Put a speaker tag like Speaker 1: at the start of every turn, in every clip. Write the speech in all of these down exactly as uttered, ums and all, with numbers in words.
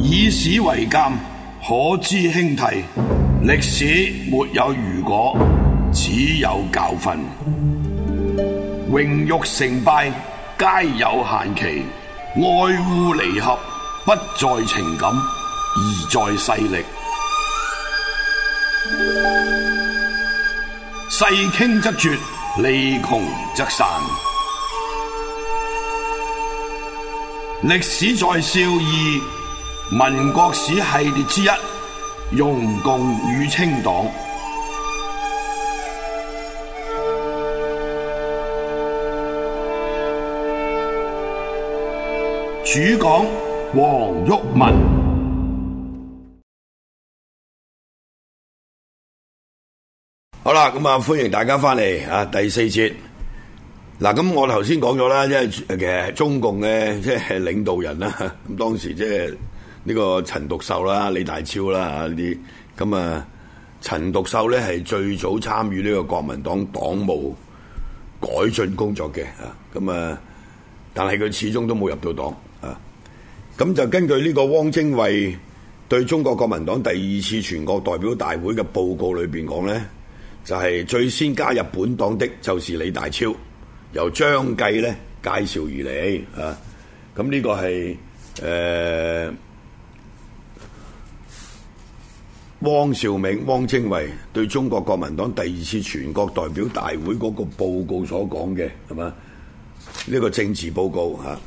Speaker 1: 以史為鑑，可知興替。歷史沒有如果，只有教訓。榮辱成敗皆有限期，愛惡離合不在情感，而在勢力。勢傾則絕，利窮則散。歷史在笑貳，民國史系列之一，容共與清黨。主講黃毓民。好啦，咁啊，歡迎大家翻嚟啊，第四節。嗱，咁我頭先講咗啦，即係其實中共嘅即係領導人啦，咁當時即係呢個陳獨秀啦、李大超啦啊呢啲，咁啊陳獨秀咧係最早參與呢個國民黨黨務改進工作嘅啊，咁啊，但係佢始終都冇入到黨啊。咁就根據呢個汪精衛對中國國民黨第二次全國代表大會嘅報告裏邊講咧，就係、是、最先加入本黨的就是李大超。由張繼咧介紹而嚟啊，咁呢個係誒、呃、汪兆銘、汪精衛對中國國民黨第二次全國代表大會嗰個報告所講嘅，係嘛？呢、這個政治報告嚇、啊，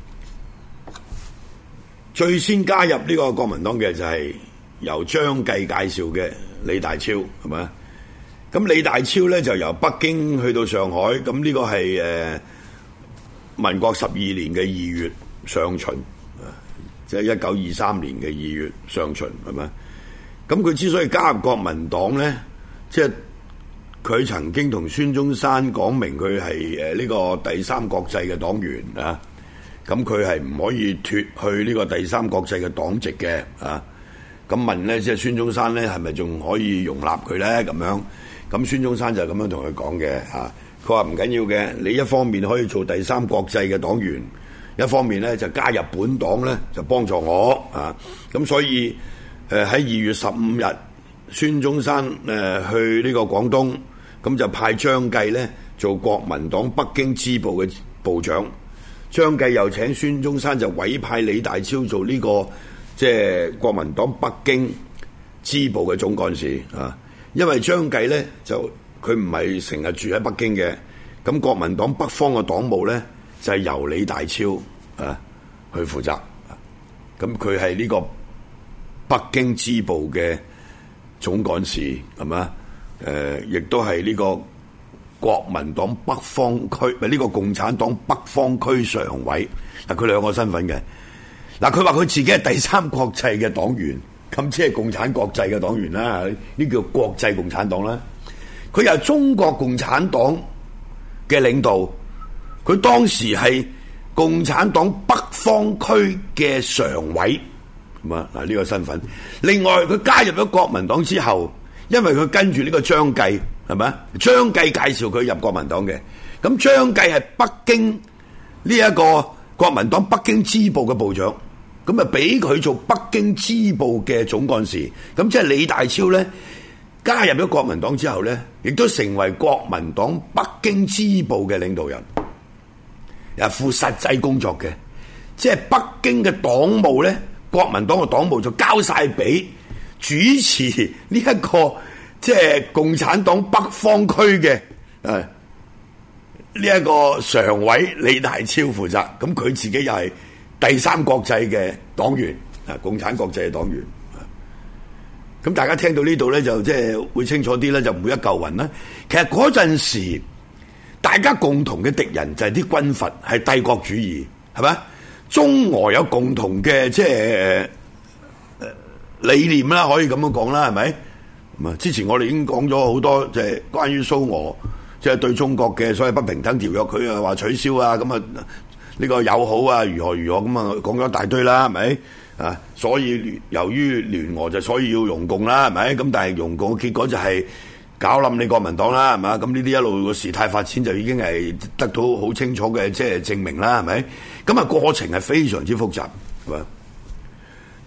Speaker 1: 最先加入呢個國民黨嘅就係由張繼介紹嘅李大超，係嘛？咁李大超咧就由北京去到上海，咁呢個係誒、呃、民國十二年嘅二月上旬，即係一九二三年嘅二月上旬，係咪？咁佢之所以加入國民黨咧，即係佢曾經同孫中山講明佢係誒呢個第三國際嘅黨員啊，咁佢係唔可以脫去呢個第三國際嘅黨籍嘅啊。咁問咧，即係孫中山咧係咪仲可以容納佢咧？咁樣？咁孫中山就咁樣同佢講嘅嚇，佢話唔緊要嘅，你一方面可以做第三國際嘅黨員，一方面咧就加入本黨咧就幫助我啊。咁所以誒喺二月十五日，孫中山誒、呃、去呢個廣東，咁就派張繼咧做國民黨北京支部嘅部長。張繼又請孫中山就委派李大超做呢、這個即係、就是、國民黨北京支部嘅總幹事啊。因為張繼咧就佢唔係成日住喺北京嘅，咁國民黨北方嘅黨務咧就係、是、由李大超啊去負責，咁佢係呢個北京支部嘅總幹事，係嘛？誒、呃，亦都係呢個國民黨北方區唔係呢個共產黨北方區常委，嗱佢兩個身份嘅。嗱佢話佢自己係第三國際嘅黨員。咁即係共產國際嘅黨員啦，呢叫國際共產黨啦。佢又係中國共產黨嘅領導，佢當時係共產黨北方區嘅常委，咁啊嗱呢個身份。另外佢加入咗國民黨之後，因為佢跟住呢個張繼係咪？張繼介紹佢入國民黨嘅，咁張繼係北京呢一個國民黨北京支部嘅部長。咁啊，俾佢做北京支部嘅總幹事，咁即係李大超咧加入咗國民黨之後咧，亦都成為國民黨北京支部嘅領導人，又負實際工作嘅，即係北京嘅黨務咧，國民黨嘅黨務就交晒俾主持呢一個即係共產黨北方區嘅誒呢一個常委李大超負責，咁佢自己又係第三國際嘅黨員啊，共產國際嘅黨員啊，咁大家聽到呢度咧，就即係會清楚啲咧，就唔會一嚿雲啦。其實嗰陣時，大家共同嘅敵人就係啲軍閥，係帝國主義，係咪？中俄有共同嘅即係理念啦，可以咁樣講啦，係咪？咁啊，之前我哋已經講咗好多，即係關於蘇俄即係對中國嘅所謂不平等條約，佢啊話取消啊，咁啊。呢個友好啊，如何如何咁啊，講咗一大堆啦，係咪啊？所以由於聯俄就所以要容共啦，係咪？咁但係容共嘅結果就係搞冧你國民黨啦，係嘛？咁呢啲一路個事態發展就已經係得到好清楚嘅即係證明啦，係咪？咁啊過程係非常之複雜，係嘛？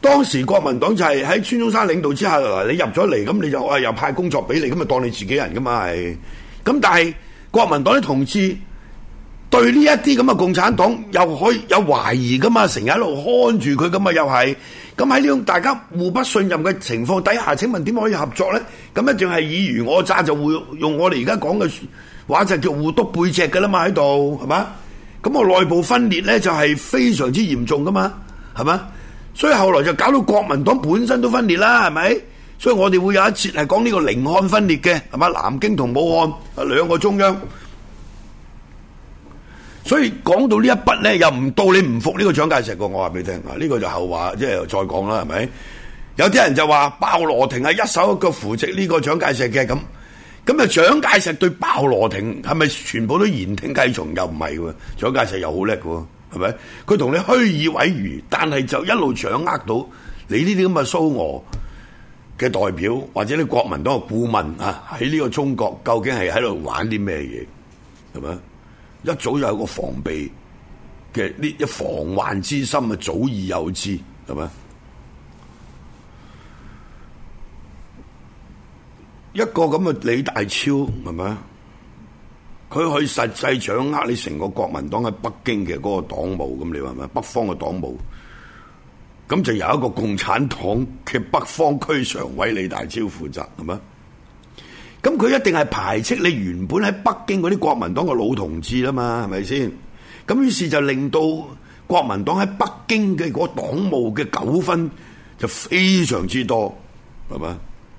Speaker 1: 當時國民黨就係喺孫中山領導之下，嗱你入咗嚟，咁你就啊又派工作俾你，咁咪當你自己人噶嘛係。咁但係國民黨啲同志對呢一啲咁嘅共產黨又可以有懷疑噶嘛，成日喺度看住佢噶嘛又係。咁喺呢種大家互不信任嘅情況底下，請問點可以合作咧？咁一定係爾虞我詐，就會用我哋而家講嘅話就叫互篤背脊噶啦嘛喺度，係嘛？咁我內部分裂咧就係非常之嚴重噶嘛，係嘛？所以後來就搞到國民黨本身都分裂啦，係咪？所以我哋會有一節係講呢個寧漢分裂嘅，係嘛？南京同武漢啊兩個中央。所以講到呢一筆咧，又唔到你唔服呢個蔣介石個，我話俾你聽啊，呢、這個就後話，即係再講啦，係咪？有啲人就話鮑羅廷係一手一腳扶植呢個蔣介石嘅，咁咁啊蔣介石對鮑羅廷係咪全部都言聽計從？又唔係喎，蔣介石又好叻喎，係咪？佢同你虛以委蛇，但係就一路掌握到你呢啲咁嘅蘇俄嘅代表或者啲國民黨嘅顧問啊，喺呢個中國究竟係喺度玩啲咩嘢？係咪？一早就有個防備嘅呢一防患之心啊，早已有之，係咪？一個咁嘅李大超係咪？佢可以實際掌握你成個國民黨喺北京嘅嗰個黨務，咁你話咪？北方嘅黨務，咁就由一個共產黨嘅北方區常委李大超負責，係咪？咁佢一定係排斥你原本喺北京嗰啲國民黨嘅老同志啦嘛，係咪先？咁於是就令到國民黨喺北京嘅嗰黨務嘅糾紛就非常之多，係咪？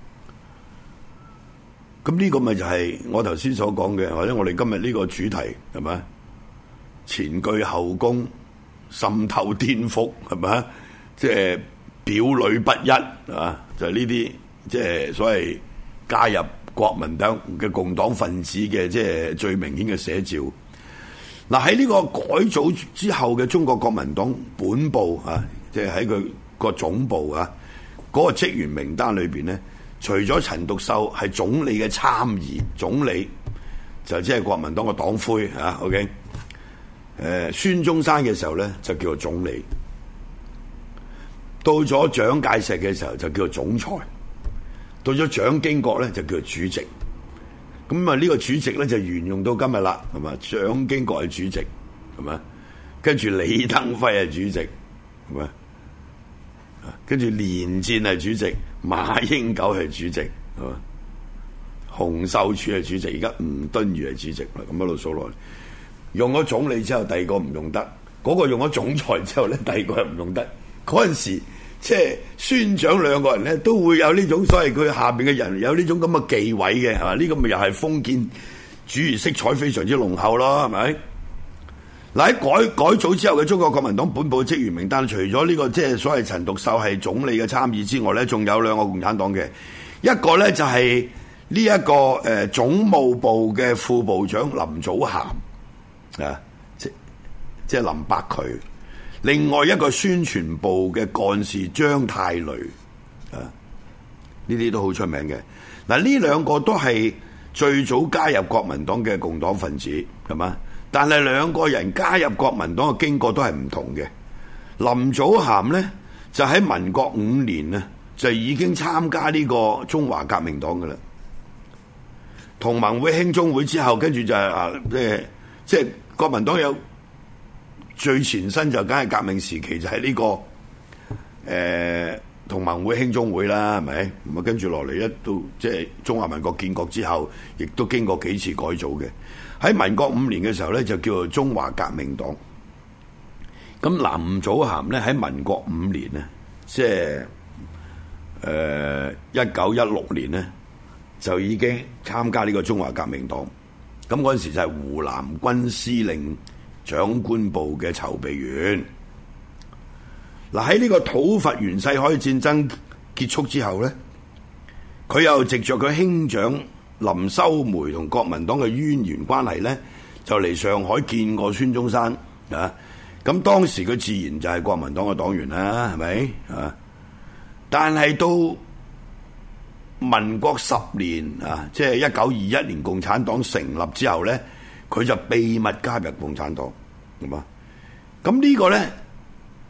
Speaker 1: 咁呢個咪就係我頭先所講嘅，或者我哋今日呢個主題係咪？前倨後恭、滲透顛覆係咪？即係表裏不一啊！就係呢啲即係所謂加入國民黨嘅共黨分子嘅即係最明顯嘅寫照。嗱，喺呢個改組之後嘅中國國民黨本部啊，即係喺佢個總部啊，嗰個職員名單裏邊咧，除咗陳獨秀係總理嘅參議，總理就即係國民黨嘅黨魁啊 ，OK，誒，孫中山嘅時候咧就叫做總理，到咗蔣介石嘅時候就叫做總裁。到咗蔣經國咧就叫做主席，咁啊呢個主席咧就沿用到今日啦，係嘛？蔣經國係主席，係嘛？跟住李登輝係主席，係嘛？跟住連戰係主席，馬英九係主席，係嘛？洪秀柱係主席，而家吳敦義係主席啦，咁一路數落嚟，用咗總理之後，第二個唔用得，嗰、嗰個用咗總裁之後咧，第二個係唔用得，嗰陣時。即係孫蔣兩個人咧，都會有呢種所謂佢下邊嘅人有呢種咁嘅忌諱嘅，係嘛？呢個咪又係封建主義色彩非常之濃厚咯，係咪？嗱，喺改改組之後嘅中國國民黨本部職員名單，除咗呢個即係所謂陳獨秀係總理嘅參議之外咧，仲有兩個共產黨嘅，一個咧就係呢一個誒總務部嘅副部長林祖涵啊，即即係林伯渠。另外一個宣傳部嘅幹事張太雷啊，呢啲都好出名嘅。嗱，呢兩個都係最早加入國民黨嘅共黨分子，係嘛？但係兩個人加入國民黨嘅經過都係唔同嘅。林祖涵咧就喺民國五年咧就已經參加呢個中華革命黨㗎喇，同盟會興中會之後，跟住就係啊，即係即係國民黨有。最前身就梗係革命時期就係呢、這個誒、呃、同盟會興中會啦，係咪？咁啊跟住落嚟一到即係中華民國建國之後，亦都經過幾次改組嘅。喺民國五年嘅時候咧，就叫做中華革命黨。咁林祖涵咧喺民國五年咧，即係誒一九一六年咧，就已經參加呢個中華革命黨。咁嗰陣時就係湖南軍司令長官部嘅籌備員。嗱，喺呢個討伐袁世凱戰爭結束之後咧，佢又藉着佢兄長林修梅同國民黨嘅淵源關係咧，就嚟上海見過孫中山啊。咁當時佢自然就係國民黨嘅黨員啦，係咪啊？但係到民國十年啊，即係一九二一年共產黨成立之後咧，佢就秘密加入共產黨，係嘛？咁呢個咧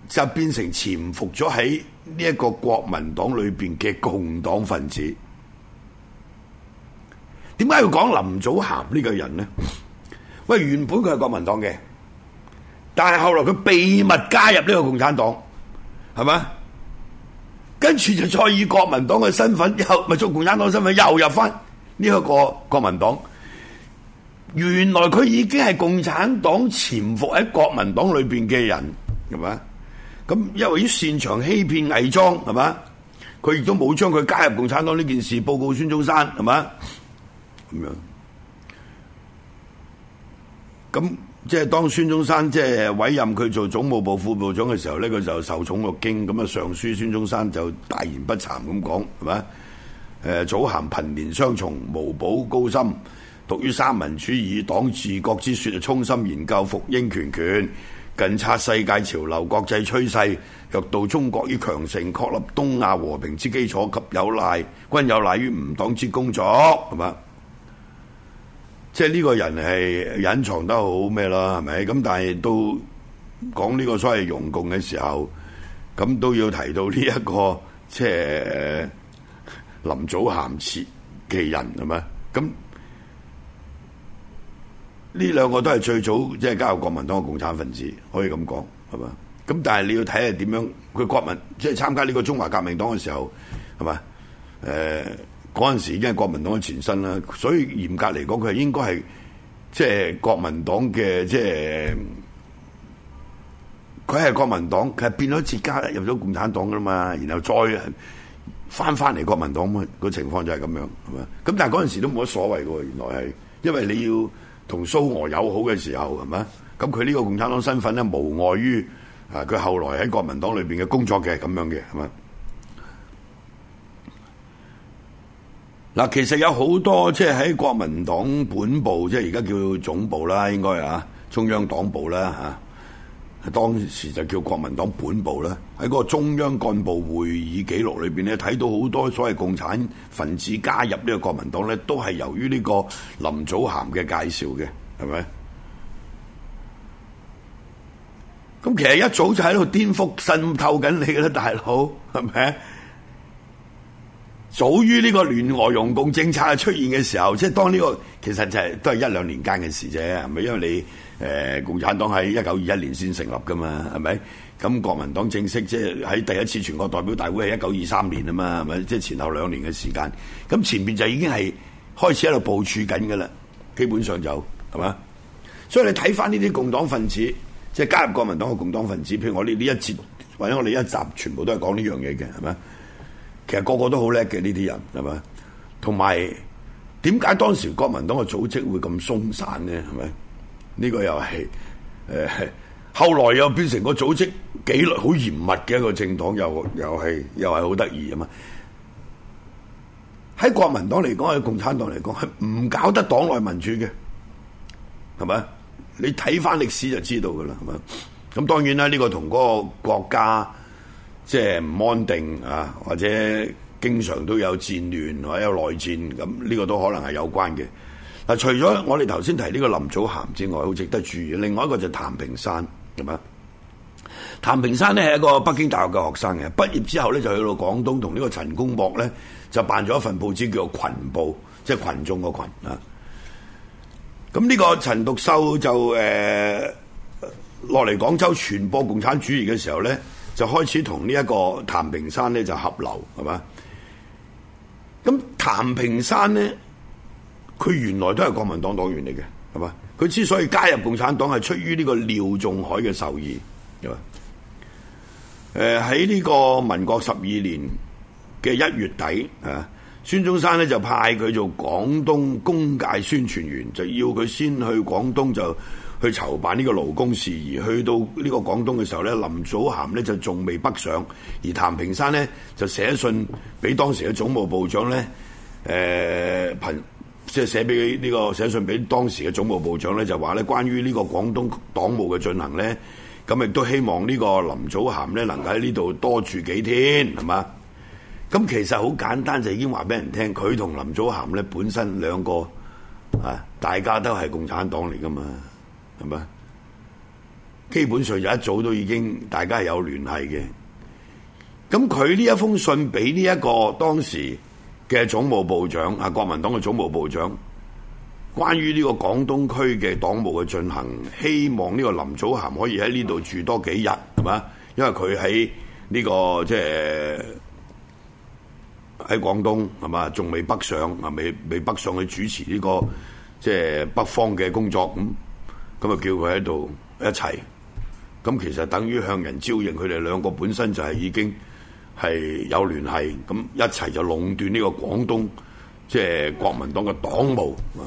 Speaker 1: 就變成潛伏咗喺呢一個國民黨裏邊嘅共黨分子。點解要講林祖涵呢個人呢？喂，原本佢係國民黨嘅，但係後來佢秘密加入呢個共產黨，係嘛？跟住就再以國民黨嘅身份，又咪做共產黨身份，又入翻呢一個國民黨。原來佢已經係共產黨潛伏喺國民黨裏邊嘅人，係嘛？咁因為於擅長欺騙偽裝，係嘛？佢亦都冇將佢加入共產黨呢件事報告孫中山，係嘛？咁樣，咁即係當孫中山即係委任佢做總務部副部長嘅時候咧，佢就受寵若驚，咁啊上書孫中山就大言不慚咁講，係嘛？誒，祖涵貧年雙重，無補高深，讀於三民主義黨治國之說，衷心研究服膺權權，近察世界潮流、國際趨勢，若道中國於強盛，確立東亞和平之基礎，及有賴均有賴於吾黨之工作，係嘛？即係呢個人係隱藏得好咩啦，係咪？咁但係都講呢個所謂容共嘅時候，咁都要提到呢、這、一個即係林祖涵似嘅人，係咪？咁呢兩個都係最早即係加入國民黨嘅共產分子，可以咁講，係嘛？咁但係你要睇下點樣，佢國民即係參加呢個中華革命黨嘅時候，係嘛？誒、呃。嗰陣時已經係國民黨嘅前身啦，所以嚴格嚟講，佢係應該係即係國民黨嘅，即係佢係國民黨，佢係變咗自家入咗共產黨噶啦嘛，然後再翻翻嚟國民黨嘛，個情況就係咁樣，係嘛？咁但係嗰陣時都冇乜所謂嘅，原來係因為你要同蘇俄友好嘅時候，係嘛？咁佢呢個共產黨身份咧，無礙於啊佢後來喺國民黨裏邊嘅工作嘅咁樣嘅，係嘛？嗱，其實有好多即係喺國民黨本部，即係而家叫總部啦，應該啊，中央黨部啦嚇，當時就叫國民黨本部啦。喺嗰個中央幹部會議記錄裏邊咧，睇到好多所謂共產分子加入呢個國民黨咧，都係由於呢個林祖涵嘅介紹嘅，係咪？咁其實一早就喺度顛覆滲透緊你嘅啦，大佬，係咪？早於呢個聯俄容共政策出現嘅時候，即係當呢、這個其實就係、是、都係一兩年間嘅事啫，係咪？因為你誒、呃、共產黨喺一九二一年先成立噶嘛，係咪？咁國民黨正式即係喺第一次全國代表大會係一九二三年啊嘛，係咪？即係前後兩年嘅時間，咁前面就已經係開始喺度部署緊噶啦，基本上就係嘛。所以你睇翻呢啲共黨分子，即係加入國民黨嘅共黨分子，譬如我哋呢一節或者我哋一集，全部都係講呢樣嘢嘅，係咪？其實個個都好叻嘅呢啲人，係咪？同埋點解當時國民黨嘅組織會咁鬆散呢？係咪？呢、這個又係誒、呃，後來又變成個組織紀律好嚴密嘅一個政黨，又又係又係好得意啊嘛！喺國民黨嚟講，喺共產黨嚟講，係唔搞得黨內民主嘅，係咪？你睇翻歷史就知道噶啦，係咪？咁當然啦，呢、這個同嗰個國家。即係唔安定啊，或者經常都有戰亂或者有內戰，咁呢個都可能係有關嘅。嗱，除咗我哋頭先提呢個林祖涵之外，好值得注意，另外一個就譚平山，係嘛？譚平山呢係一個北京大學嘅學生嘅，畢業之後咧就去到廣東，同呢個陳公博咧就辦咗一份報紙叫做《群報》，即係群眾個群啊。咁呢個陳獨秀就誒落嚟廣州傳播共產主義嘅時候咧，就開始同呢一個譚平山咧就合流，係嘛？咁譚平山咧，佢原來都係國民黨黨員嚟嘅，係嘛？佢之所以加入共產黨係出於呢個廖仲愷嘅授意，係嘛？誒喺呢個民國十二年嘅一月底啊，孫中山咧就派佢做廣東工界宣傳員，就要佢先去廣東就去籌辦呢個勞工事宜。去到呢個廣東嘅時候咧，林祖涵咧就仲未北上，而譚平山咧就寫信俾當時嘅總務部長咧，誒、呃、貧即係寫俾呢個寫信俾當時嘅總務部長咧，就話咧關於呢個廣東黨務嘅進行咧，咁亦都希望呢個林祖涵咧能夠喺呢度多住幾天，係嘛？咁其實好簡單，就已經話俾人聽，佢同林祖涵咧本身兩個啊，大家都係共產黨嚟噶嘛。係嘛？ 基本上就一早都已經大家係有聯繫嘅。咁佢呢一封信俾呢一個當時嘅總務部長啊，國民黨嘅總務部長，關於呢個廣東區嘅黨務嘅進行，希望呢個林祖涵可以喺呢度住多幾日，係嘛？因為佢喺呢個即係喺廣東係嘛，仲未北上啊，未未北上去主持呢個即係北方嘅工作，咁咁啊叫佢喺度一齊。咁其實等於向人招認，佢哋兩個本身就係已經係有聯繫，咁一齊就壟斷呢個廣東即係國民黨嘅黨務啊！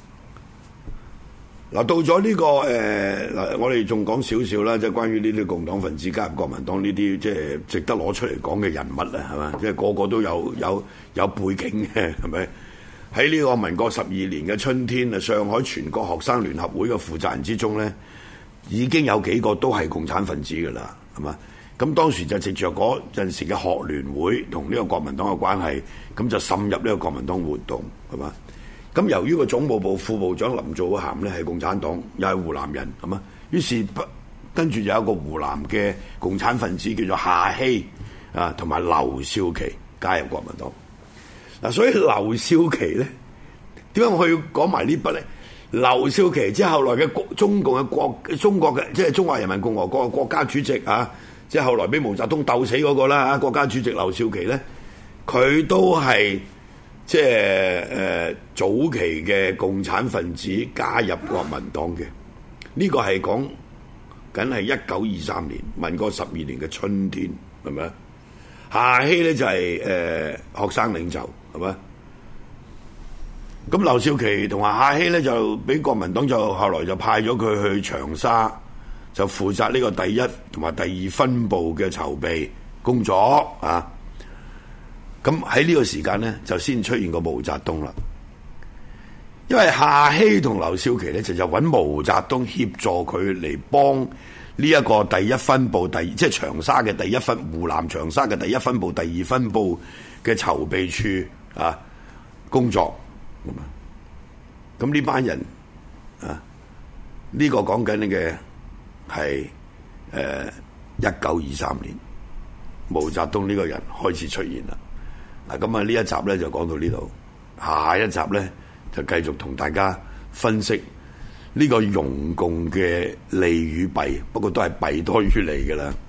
Speaker 1: 嗱，到咗呢個誒嗱，我哋仲講少少啦，即係關於呢啲共黨分子加入國民黨呢啲即係值得攞出嚟講嘅人物啊，係嘛？即係個個都有有有背景嘅，係咪？喺呢個民國十二年嘅春天啊，上海全國學生聯合會嘅負責人之中咧，已經有幾個都係共產分子㗎啦，係嘛？咁當時就藉着嗰陣時嘅學聯會同呢個國民黨嘅關係，咁就滲入呢個國民黨活動，係嘛？咁由於個總務部副部長林祖涵咧係共產黨，又係湖南人，係嘛？於是跟住就有一個湖南嘅共產分子叫做夏曦啊，同埋劉少奇加入國民黨。嗱，所以劉少奇咧，點解我要講埋呢筆咧？劉少奇即係後來嘅中共嘅國中國嘅即係中華人民共和國嘅國家主席啊，即係後來俾毛澤東鬥死嗰個啦啊，國家主席劉少奇咧，佢都係即係誒早期嘅共產分子加入國民黨嘅。呢個係講緊係一九二三年民國十二年嘅春天，係咪啊？夏曦咧就係、是、誒、呃、學生領袖，係咪？咁劉少奇同埋夏曦咧就俾國民黨就後來就派咗佢去長沙，就負責呢個第一同埋第二分部嘅籌備工作啊。咁喺呢個時間咧就先出現個毛澤東啦。因為夏曦同劉少奇咧就就揾毛澤東協助佢嚟幫呢一個第一分部第即係長沙嘅第一分湖南長沙嘅第一分部第二分部嘅籌備處啊工作。咁呢班人啊，呢、這個講緊嘅係誒一九二三年，毛澤東呢個人開始出現啦。嗱，咁啊呢一集咧就講到呢度，下一集咧就繼續同大家分析呢個容共嘅利與弊，不過都係弊多於利嘅啦。